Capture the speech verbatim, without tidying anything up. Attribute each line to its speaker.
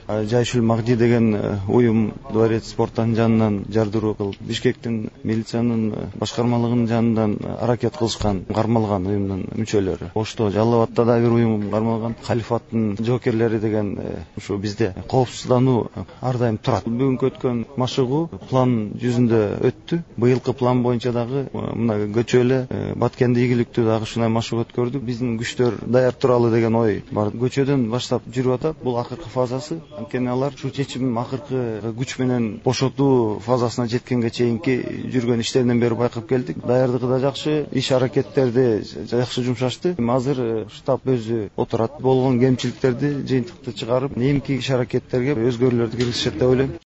Speaker 1: Жайшыл Магди деген уюм Дворец спорттун жанынан жардыруу кылып, Бишкектин милициянын башкармалыгынын жанынан аракет кылышкан, кармалган уюмдун мүчөлөрү. Ошто Жалал Абадта да бир уюм кармалган, Халифаттын жоокерлери деген ушу бизде коопсуздануу ар дайым турат. Бүгүнкү өткөн машыгуу план жүзүндө өттү. Быйылкы план боюнча дагы мына көчө эле Баткенди ийгиликтүү дагы ушундай машыгуу өткөрдүк. Биздин күчтөр даяр туралы деген ой бар. Көчөдөн баштап жүрүп атат. Бул акыркы фазасы. Анткени алар ушу чечим акыркы күч менен бошотуу фазасына жеткенге чейинки жүргөн иштеринен бери байкап келдик. Даярдыгы да жакшы, иш аракеттерди жакшы жумшашты. Азыр штаб өзү отурат. Болгон кемчиликтерди жыйынтыкты чыгарып, эмки иш аракеттерге өзгөрүүлөрдү киргизишет деп ойлойм.